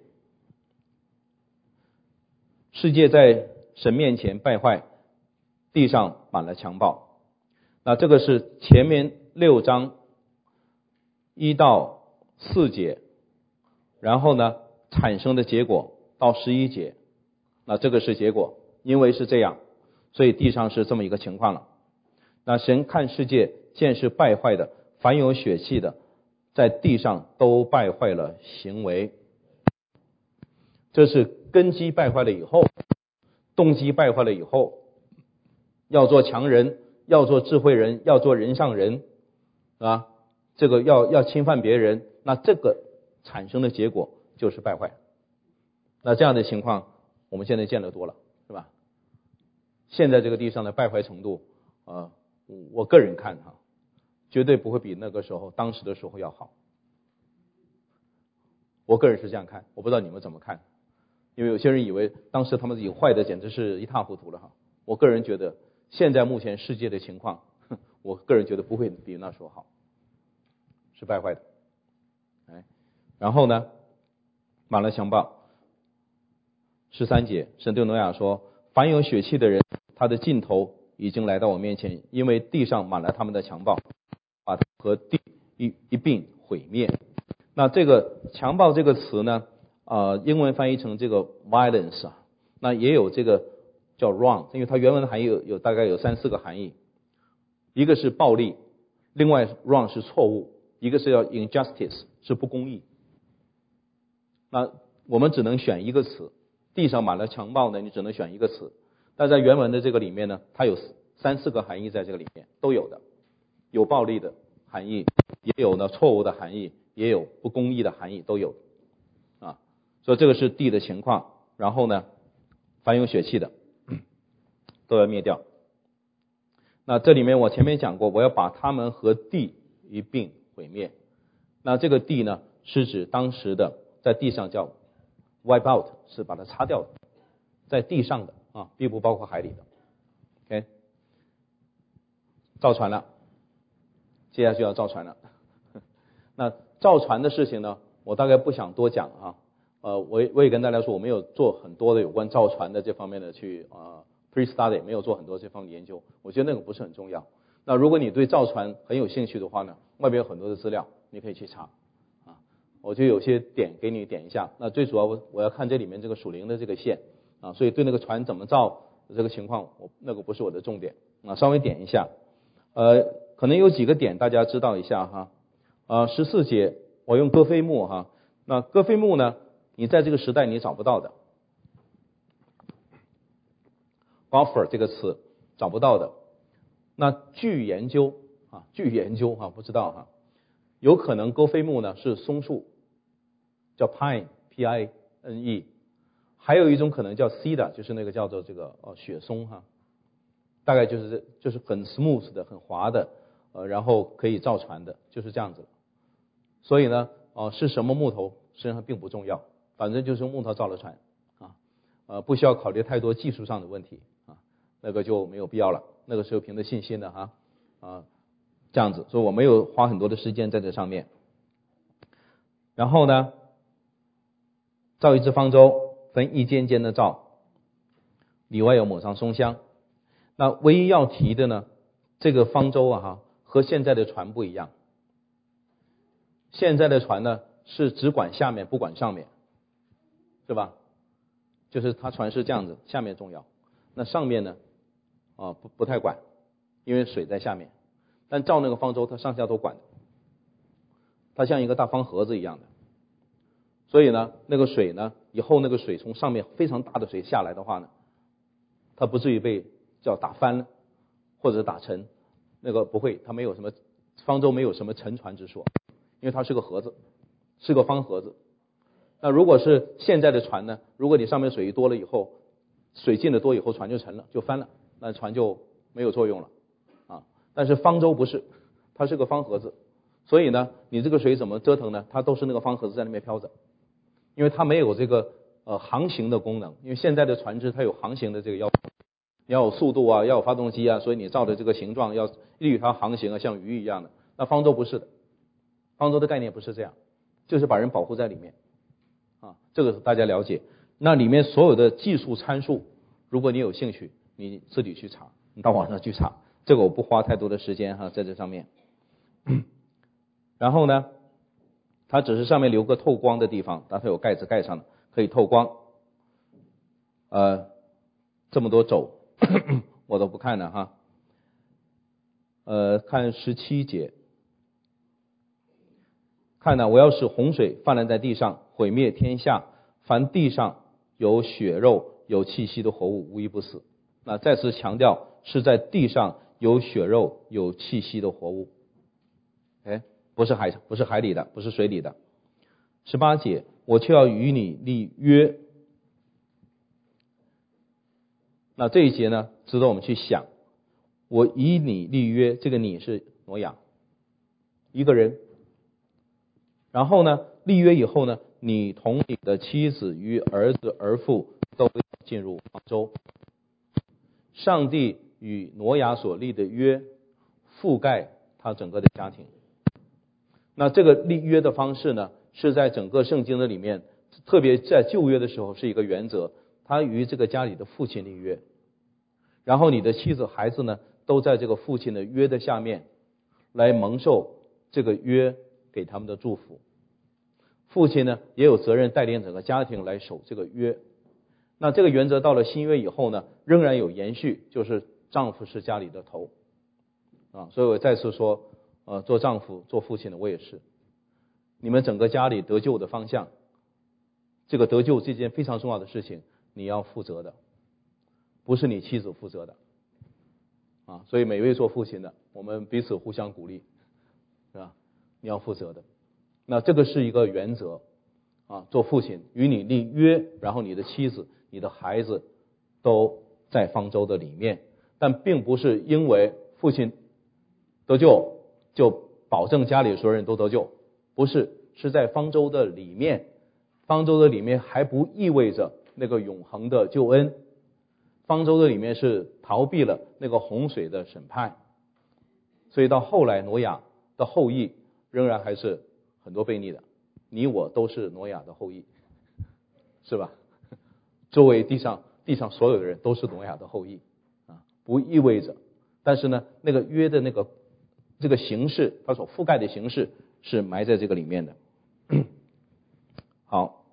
世界在神面前败坏，地上满了强暴。那这个是前面六章一到四节然后呢产生的结果到十一节，那这个是结果，因为是这样，所以地上是这么一个情况了。那神看世界见是败坏的，凡有血气的在地上都败坏了行为。这是根基败坏了以后，动机败坏了以后，要做强人，要做智慧人，要做人上人啊，这个要要侵犯别人，那这个产生的结果就是败坏。那这样的情况我们现在见得多了，是吧？现在这个地上的败坏程度呃我个人看哈，绝对不会比那个时候当时的时候要好。我个人是这样看，我不知道你们怎么看，因为有些人以为当时他们已经坏的简直是一塌糊涂了哈。我个人觉得现在目前世界的情况，我个人觉得不会比那时候好，是败坏的。哎，然后呢，马勒强暴十三节，神对挪亚说：凡有血气的人，他的尽头已经来到我面前，因为地上满了他们的强暴，把他和地一一并毁灭。那这个强暴这个词呢，呃，英文翻译成这个 violence 啊，那也有这个叫 wrong， 因为它原文含义有有大概有三四个含义，一个是暴力，另外 wrong 是错误，一个是叫 injustice 是不公义。那我们只能选一个词，地上满了强暴呢，你只能选一个词。但在原文的这个里面呢，它有三四个含义在这个里面都有的，有暴力的含义，也有呢错误的含义，也有不公义的含义，都有啊。所以这个是地的情况。然后呢，凡有血气的都要灭掉。那这里面我前面讲过，我要把他们和地一并毁灭。那这个地呢，是指当时的在地上叫 wipe out， 是把它擦掉的，在地上的啊，并不包括海里的。OK， 造船了，接下来就要造船了。那造船的事情呢，我大概不想多讲啊。呃，我也我也跟大家说，我没有做很多的有关造船的这方面的去啊、呃、pre-study， 没有做很多这方面的研究，我觉得那个不是很重要。那如果你对造船很有兴趣的话呢，外边有很多的资料，你可以去查啊。我就有些点给你点一下。那最主要我我要看这里面这个属灵的这个线啊，所以对那个船怎么造这个情况，我那个不是我的重点啊，稍微点一下。呃，可能有几个点大家知道一下哈。啊，十四节我用戈菲木哈，那戈菲木呢，你在这个时代你找不到的 ，gopher 这个词找不到的。那据研究啊，据研究哈，不知道哈，有可能戈菲木呢是松树，叫 pine P I N E， 还有一种可能叫 cedar， 就是那个叫做这个呃雪松哈，大概就是就是很 smooth 的、很滑的，呃，然后可以造船的，就是这样子。所以呢，哦、呃，是什么木头实际上并不重要，反正就是用木头造了船啊，呃，不需要考虑太多技术上的问题啊，那个就没有必要了，那个是有凭着信心的哈啊，这样子，所以我没有花很多的时间在这上面。然后呢，造一只方舟，分一间间的造，里外有抹上松香。那唯一要提的呢，这个方舟啊哈，和现在的船不一样。现在的船呢是只管下面不管上面，是吧？就是它船是这样子，下面重要，那上面呢啊不不太管，因为水在下面。但造那个方舟它上下都管的，它像一个大方盒子一样的。所以呢，那个水呢，以后那个水从上面非常大的水下来的话呢，它不至于被叫打翻了或者打沉，那个不会，它没有什么方舟没有什么沉船之说。因为它是个盒子，是个方盒子。那如果是现在的船呢，如果你上面水一多了以后，水进的多以后，船就沉了，就翻了，那船就没有作用了啊。但是方舟不是，它是个方盒子，所以呢，你这个水怎么折腾呢？它都是那个方盒子在那边飘着，因为它没有这个呃航行的功能。因为现在的船只它有航行的这个要求，你要有速度啊，要有发动机啊，所以你造的这个形状要利于它航行啊，像鱼一样的。那方舟不是的。方舟的概念不是这样，就是把人保护在里面啊，这个大家了解。那里面所有的技术参数，如果你有兴趣，你自己去查，你到网上去查，这个我不花太多的时间哈，在这上面。然后呢， 它只是上面留个透光的地方，但它有盖子盖上的，可以透光。呃，这么多肘我都不看了哈。呃，看十七节，看呢，我要使洪水泛滥在地上，毁灭天下，凡地上有血肉有气息的活物无一不死。那再次强调是在地上有血肉有气息的活物，哎，不是海不是海里的，不是水里的。十八节，我却要与你立约。那这一节呢，值得我们去想，我以你立约，这个你是挪亚一个人。然后呢，立约以后呢，你同你的妻子与儿子儿妇都进入方舟。上帝与挪亚所立的约覆盖他整个的家庭。那这个立约的方式呢，是在整个圣经的里面，特别在旧约的时候是一个原则，他与这个家里的父亲立约，然后你的妻子孩子呢都在这个父亲的约的下面来蒙受这个约给他们的祝福。父亲呢也有责任带领整个家庭来守这个约。那这个原则到了新约以后呢，仍然有延续，就是丈夫是家里的头啊。所以我再次说，呃，做丈夫做父亲的我也是，你们整个家里得救的方向，这个得救这件非常重要的事情，你要负责的，不是你妻子负责的啊。所以每位做父亲的，我们彼此互相鼓励，是吧？你要负责的。那这个是一个原则啊，做父亲与你立约，然后你的妻子你的孩子都在方舟的里面，但并不是因为父亲得救就保证家里所有人都得救，不是，是在方舟的里面。方舟的里面还不意味着那个永恒的救恩，方舟的里面是逃避了那个洪水的审判。所以到后来挪亚的后裔仍然还是很多悖逆的，你我都是挪亚的后裔，是吧？周围地上地上所有的人都是挪亚的后裔啊，不意味着，但是呢，那个约的那个这个形式，它所覆盖的形式是埋在这个里面的。好，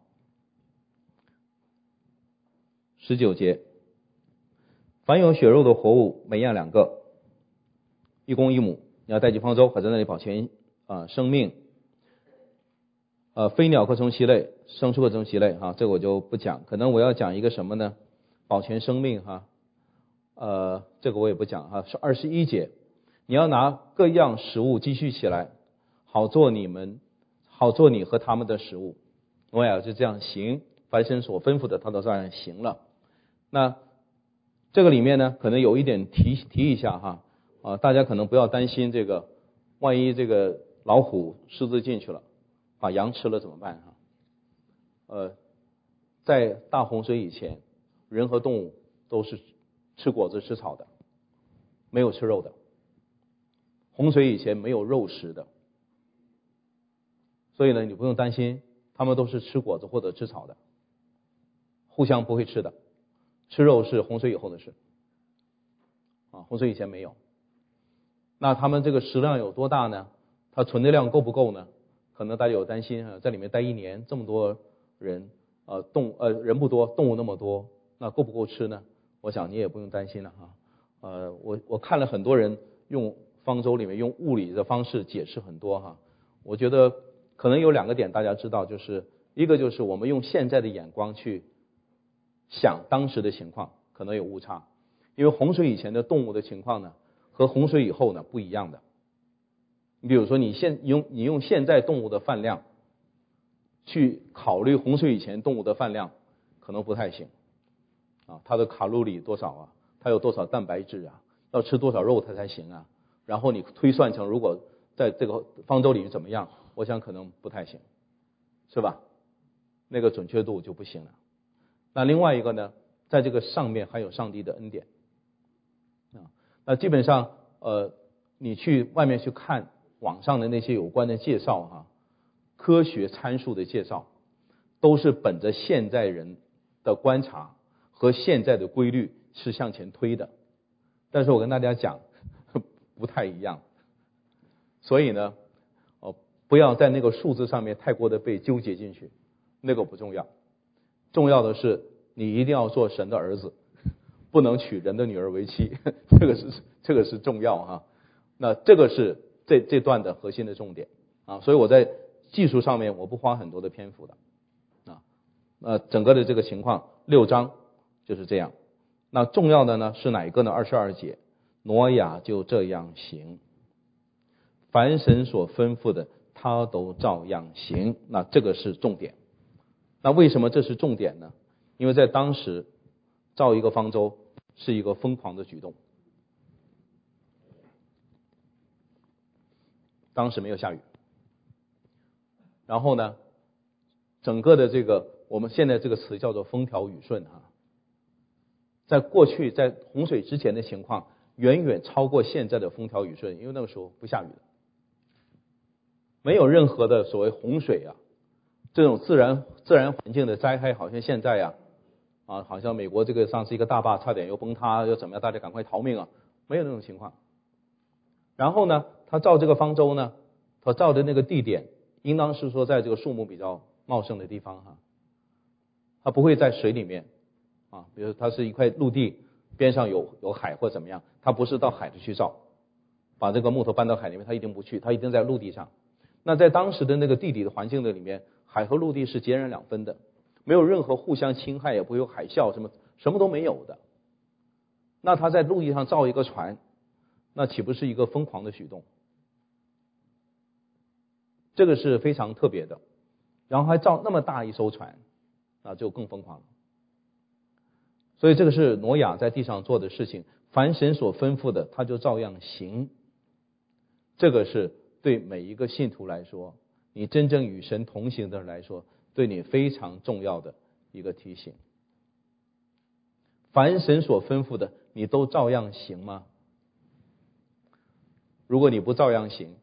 十九节，凡有血肉的活物，每样两个，一公一母，你要带进方舟，可在那里保全啊、呃、生命。呃，飞鸟各从其类，牲畜各从其类哈，这个我就不讲。可能我要讲一个什么呢？保全生命哈，呃，这个我也不讲哈。是二十一节，你要拿各样食物积蓄起来，好做你们，好做你和他们的食物。挪亚就这样行，凡神所吩咐的，他都这样行了。那这个里面呢，可能有一点提提一下哈，啊，大家可能不要担心这个，万一这个老虎、狮子进去了，把羊吃了怎么办哈？呃，在大洪水以前，人和动物都是吃果子吃草的，没有吃肉的。洪水以前没有肉食的，所以呢，你不用担心，他们都是吃果子或者吃草的，互相不会吃的。吃肉是洪水以后的事啊，洪水以前没有。那他们这个食量有多大呢？它存的量够不够呢？可能大家有担心啊，在里面待一年，这么多人，呃，动呃人不多，动物那么多，那够不够吃呢？我想你也不用担心了哈。呃，我我看了很多人用方舟里面用物理的方式解释很多哈，我觉得可能有两个点大家知道，就是一个就是我们用现在的眼光去想当时的情况，可能有误差，因为洪水以前的动物的情况呢，和洪水以后呢不一样的。你比如说，你现用你用现在动物的饭量去考虑洪水以前动物的饭量，可能不太行啊。它的卡路里多少啊？它有多少蛋白质啊？要吃多少肉它才行啊？然后你推算成如果在这个方舟里怎么样？我想可能不太行，是吧？那个准确度就不行了。那另外一个呢，在这个上面还有上帝的恩典啊。那基本上呃，你去外面去看网上的那些有关的介绍哈，科学参数的介绍，都是本着现在人的观察和现在的规律是向前推的。但是我跟大家讲，不太一样。所以呢，哦， 不要在那个数字上面太过的被纠结进去，那个不重要。重要的是你一定要做神的儿子，不能娶人的女儿为妻，这个是这个是重要哈。那这个是这这段的核心的重点啊，所以我在技术上面我不花很多的篇幅的啊。呃，整个的这个情况六章就是这样。那重要的呢是哪一个呢？二十二节，挪亚就这样行，凡神所吩咐的，他都照样行。那这个是重点。那为什么这是重点呢？因为在当时造一个方舟是一个疯狂的举动。当时没有下雨，然后呢，整个的这个我们现在这个词叫做风调雨顺哈。在过去在洪水之前的情况远远超过现在的风调雨顺，因为那个时候不下雨的，没有任何的所谓洪水啊，这种自然自然环境的灾害，好像现在呀啊，好像美国这个上次一个大坝差点又崩塌，又怎么样，大家赶快逃命啊，没有那种情况。然后呢，他造这个方舟呢，他造的那个地点应当是说在这个树木比较茂盛的地方哈，他不会在水里面啊，比如它是一块陆地边上有有海或怎么样，他不是到海里去造，把这个木头搬到海里面，他一定不去，他一定在陆地上。那在当时的那个地理的环境的里面，海和陆地是截然两分的，没有任何互相侵害，也不会有海啸，什么什么都没有的。那他在陆地上造一个船，那岂不是一个疯狂的举动？这个是非常特别的。然后还造那么大一艘船，那就更疯狂了。所以这个是挪亚在地上做的事情，凡神所吩咐的，他就照样行。这个是对每一个信徒来说，你真正与神同行的人来说，对你非常重要的一个提醒。凡神所吩咐的，你都照样行吗？如果你不照样行，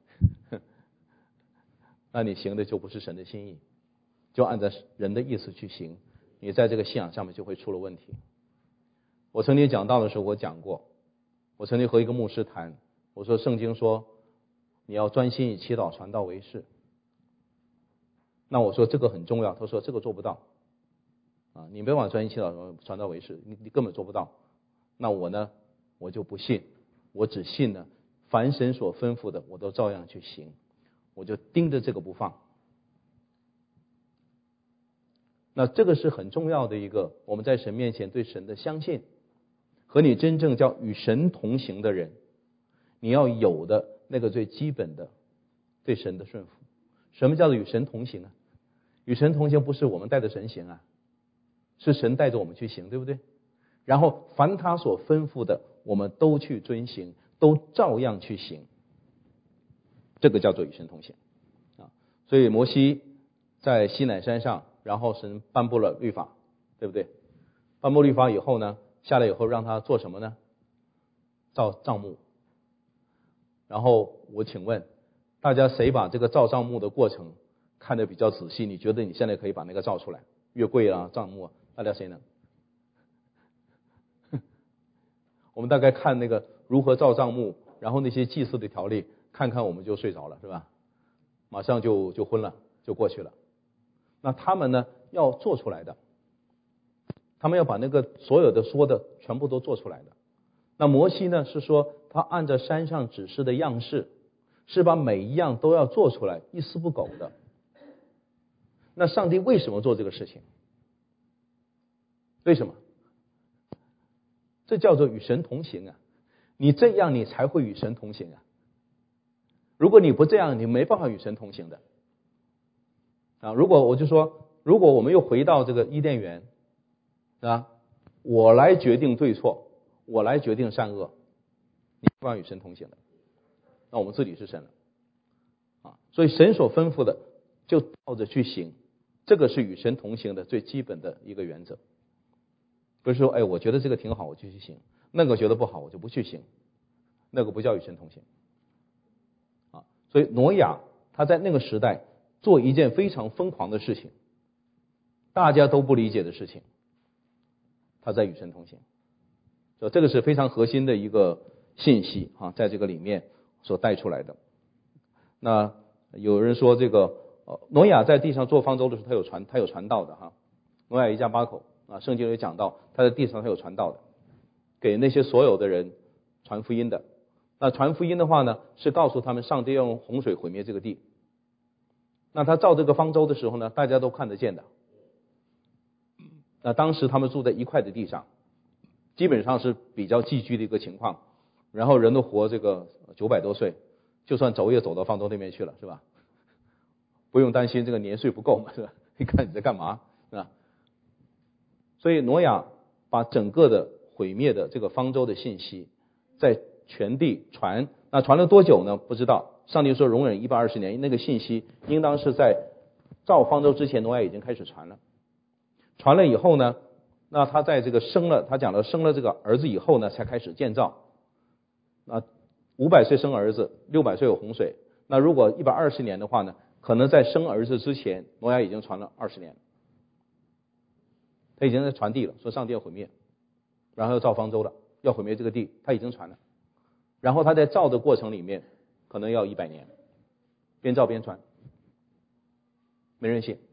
那你行的就不是神的心意，就按照人的意思去行，你在这个信仰上面就会出了问题。我曾经讲道的时候我讲过，我曾经和一个牧师谈，我说圣经说你要专心以祈祷传道为事，那我说这个很重要，他说这个做不到啊，你没办法专心祈祷传道为事，你你根本做不到。那我呢，我就不信，我只信呢凡神所吩咐的我都照样去行，我就盯着这个不放。那这个是很重要的一个我们在神面前对神的相信，和你真正叫与神同行的人你要有的那个最基本的对神的顺服。什么叫做与神同行啊？与神同行不是我们带着神行啊，是神带着我们去行，对不对？然后凡他所吩咐的我们都去遵行，都照样去行，这个叫做与神同行啊。所以摩西在西乃山上，然后神颁布了律法，对不对？颁布律法以后呢，下来以后让他做什么呢？造帐幕。然后我请问大家，谁把这个造帐幕的过程看得比较仔细？你觉得你现在可以把那个造出来？月柜啊，帐幕啊，大家谁能？我们大概看那个如何造帐幕，然后那些祭祀的条例，看看我们就睡着了，是吧？马上就就昏了，就过去了。那他们呢，要做出来的，他们要把那个所有的说的全部都做出来的。那摩西呢，是说他按照山上指示的样式，是把每一样都要做出来，一丝不苟的。那上帝为什么做这个事情？为什么？这叫做与神同行啊！你这样你才会与神同行啊！如果你不这样，你没办法与神同行的啊！如果我就说，如果我们又回到这个伊甸园啊，我来决定对错，我来决定善恶，你没办法与神同行的。那我们自己是神了啊！所以神所吩咐的就照着去行，这个是与神同行的最基本的一个原则。不是说，哎，我觉得这个挺好，我就去行；那个觉得不好，我就不去行。那个不叫与神同行啊！所以挪亚他在那个时代做一件非常疯狂的事情，大家都不理解的事情，他在与神同行。所以这个是非常核心的一个信息啊，在这个里面所带出来的。那有人说这个呃挪亚在地上做方舟的时候，他有传他有传道的哈。挪亚一家八口啊，圣经里讲到他在地上他有传道的，给那些所有的人传福音的。那传福音的话呢，是告诉他们上帝要用洪水毁灭这个地。那他造这个方舟的时候呢，大家都看得见的。那当时他们住在一块的地上，基本上是比较寄居的一个情况，然后人都活这个九百多岁，就算走也走到方舟那边去了，是吧？不用担心这个年岁不够嘛，是吧？你看你在干嘛，是吧？所以挪亚把整个的毁灭的这个方舟的信息在全地传，那传了多久呢？不知道。上帝说容忍一百二十年，那个信息应当是在造方舟之前，挪亚已经开始传了。传了以后呢，那他在这个生了，他讲了生了这个儿子以后呢，才开始建造。那五百岁生儿子，六百岁有洪水。那如果一百二十年的话呢，可能在生儿子之前，挪亚已经传了二十年。他已经在传递了，说上帝要毁灭，然后要造方舟了，要毁灭这个地，他已经传了。然后他在造的过程里面，可能要一百年，边造边传，没人信。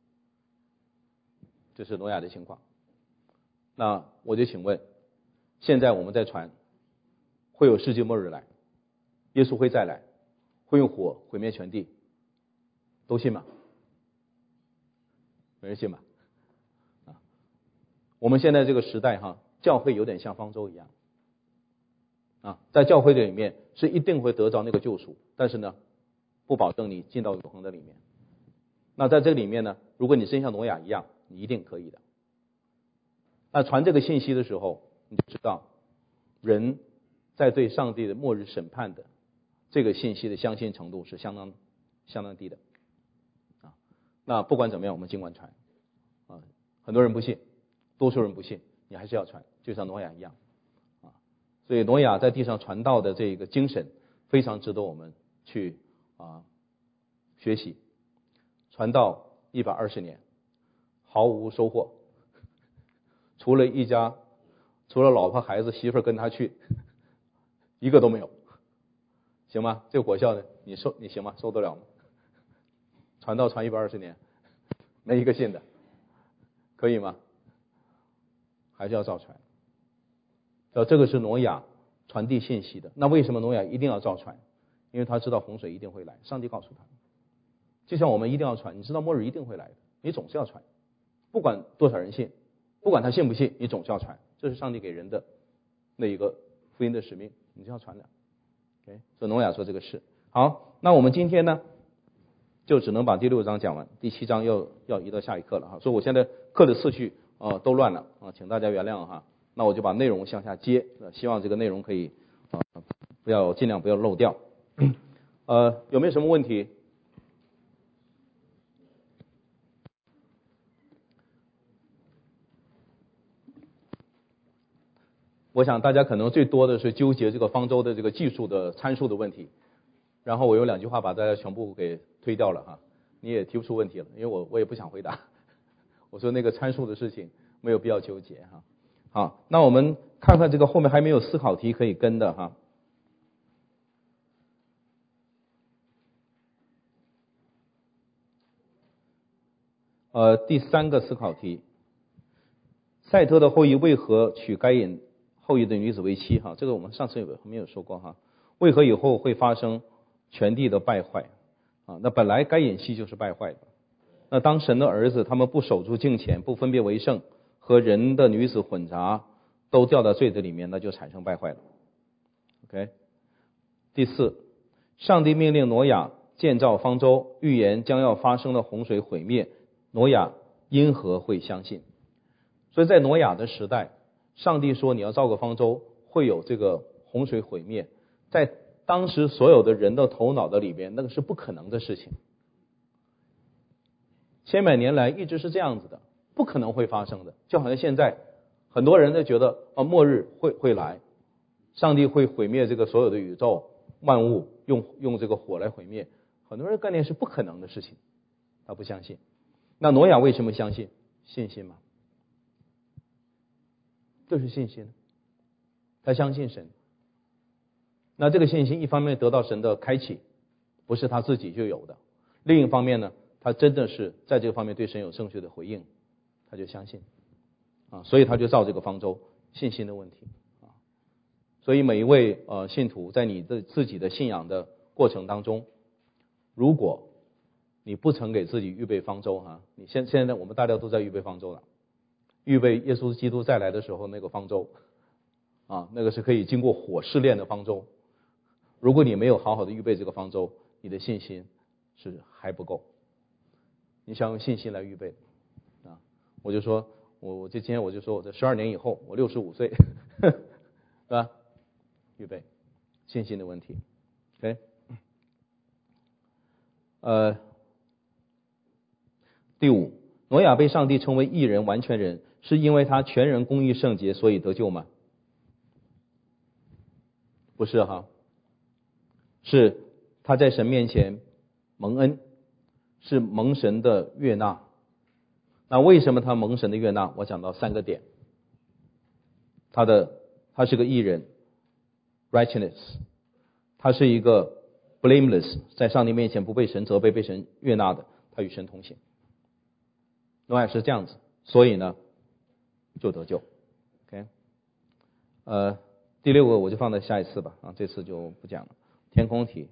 这是挪亚的情况。那我就请问，现在我们在传，会有世界末日来，耶稣会再来，会用火毁灭全地，都信吗？没人信吧？啊，我们现在这个时代哈，教会有点像方舟一样。啊，在教会的里面是一定会得着那个救赎，但是呢，不保证你进到永恒的里面。那在这里面呢，如果你真像挪亚一样，你一定可以的。那传这个信息的时候，你就知道人在对上帝的末日审判的这个信息的相信程度是相当相当低的。啊，那不管怎么样，我们尽管传。啊，很多人不信，多数人不信，你还是要传，就像挪亚一样。所以挪亚在地上传道的这个精神非常值得我们去啊学习。传道一百二十年，毫无收获，除了一家，除了老婆孩子媳妇跟他去，一个都没有，行吗？这个果效呢，你受你行吗？受得了吗？传道传一百二十年，没一个信的，可以吗？还是要照传。这个是挪亚传递信息的。那为什么挪亚一定要照传？因为他知道洪水一定会来，上帝告诉他。就像我们一定要传，你知道末日一定会来的，你总是要传，不管多少人信，不管他信不信，你总是要传，这是上帝给人的那一个福音的使命，你就要传的。OK， 所以挪亚说这个是好。那我们今天呢，就只能把第六章讲完，第七章要要移到下一课了哈。所以我现在课的次序啊、呃、都乱了啊，请大家原谅哈。那我就把内容向下接，希望这个内容可以啊、呃、不要尽量不要漏掉。呃，有没有什么问题？我想大家可能最多的是纠结这个方舟的这个技术的参数的问题，然后我有两句话把大家全部给推掉了哈，你也提不出问题了，因为我我也不想回答。我说那个参数的事情没有必要纠结哈。好，那我们看看这个后面还没有思考题可以跟的哈。呃，第三个思考题，赛特的后裔为何娶该隐后裔的女子为妻？哈，这个我们上次有没有说过哈？为何以后会发生全地的败坏？啊，那本来该隐系就是败坏的。那当神的儿子他们不守住敬虔，不分别为圣，和人的女子混杂，都掉到罪的里面，那就产生败坏了。OK， 第四，上帝命令挪亚建造方舟，预言将要发生的洪水毁灭，挪亚因何会相信？所以在挪亚的时代，上帝说你要造个方舟，会有这个洪水毁灭，在当时所有的人的头脑的里边，那个是不可能的事情。千百年来一直是这样子的，不可能会发生的。就好像现在很多人都觉得啊，末日会会来，上帝会毁灭这个所有的宇宙万物，用用这个火来毁灭。很多人概念是不可能的事情，他不相信。那挪亚为什么相信？信心嘛，就是信心。他相信神。那这个信心一方面得到神的开启， 不是他自己就有的。另一方面呢，他真的是在这个方面对神有正确的回应，他就相信啊，所以他就造这个方舟，信心的问题啊。所以每一位呃信徒在你的自己的信仰的过程当中，如果你不曾给自己预备方舟哈，你现现在我们大家都在预备方舟了，预备耶稣基督再来的时候那个方舟啊，那个是可以经过火试炼的方舟。如果你没有好好的预备这个方舟，你的信心是还不够。你想用信心来预备啊？我就说，我我这今天我就说，我在十二年以后，我六十五岁，是吧？预备信心的问题 ，OK？ 呃。第五，挪亚被上帝称为义人、完全人，是因为他全人公义圣洁，所以得救吗？不是哈，是他在神面前蒙恩，是蒙神的悦纳。那为什么他蒙神的悦纳？我讲到三个点。他的他是个义人 righteousness， 他是一个 blameless， 在上帝面前不被神责备、被神悦纳的，他与神同行。挪亚是这样子，所以呢就得救。OK， 呃，第六个我就放在下一次吧，啊，这次就不讲了。天空题，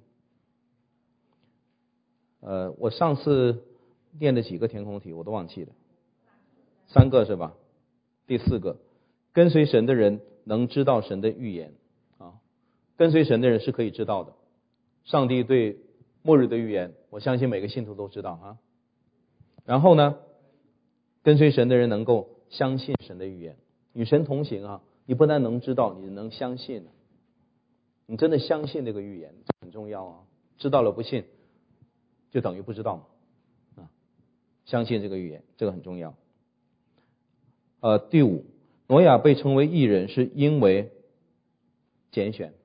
呃，我上次念的几个天空题我都忘记了，三个是吧？第四个，跟随神的人能知道神的预言啊，跟随神的人是可以知道的。上帝对末日的预言，我相信每个信徒都知道啊。然后呢？跟随神的人能够相信神的预言，与神同行啊！你不但能知道，你能相信，你真的相信这个预言很重要啊！知道了不信，就等于不知道嘛啊！相信这个预言，这个很重要。呃，第五，挪亚被称为义人，是因为拣选，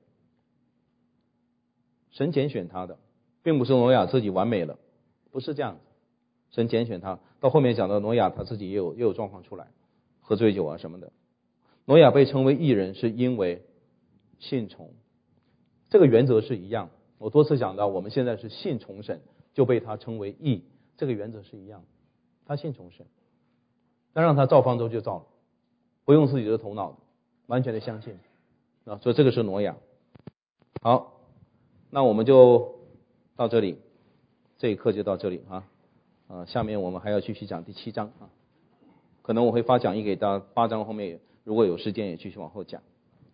神拣选他的，并不是挪亚自己完美了，不是这样子。神拣选他，到后面讲到挪亚他自己也有也有状况出来，喝醉酒啊什么的。挪亚被称为义人，是因为信从，这个原则是一样。我多次讲到，我们现在是信从神，就被他称为义，这个原则是一样。他信从神，那让他造方舟就造了，不用自己的头脑，完全的相信啊。所以这个是挪亚。好，那我们就到这里，这一课就到这里啊。呃，下面我们还要继续讲第七章啊，可能我会发讲义给大家，八章后面如果有时间也继续往后讲。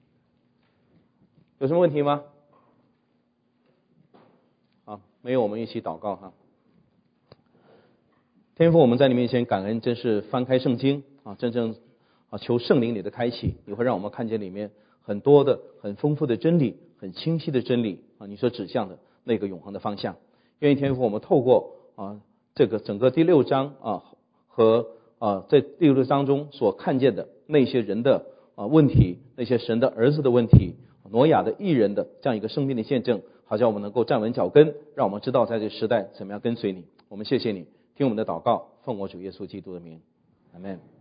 有什么问题吗？好，没有，我们一起祷告哈。天父，我们在你面前感恩，真是翻开圣经啊，真正啊求圣灵里的开启，你会让我们看见里面很多的很丰富的真理，很清晰的真理啊，你所指向的那个永恒的方向。愿意天父，我们透过啊。这个整个第六章啊和啊在第六章中所看见的那些人的啊问题，那些神的儿子的问题，挪亚的义人的这样一个生命的见证，好像我们能够站稳脚跟，让我们知道在这个时代怎么样跟随你。我们谢谢你，听我们的祷告，奉我主耶稣基督的名，阿们。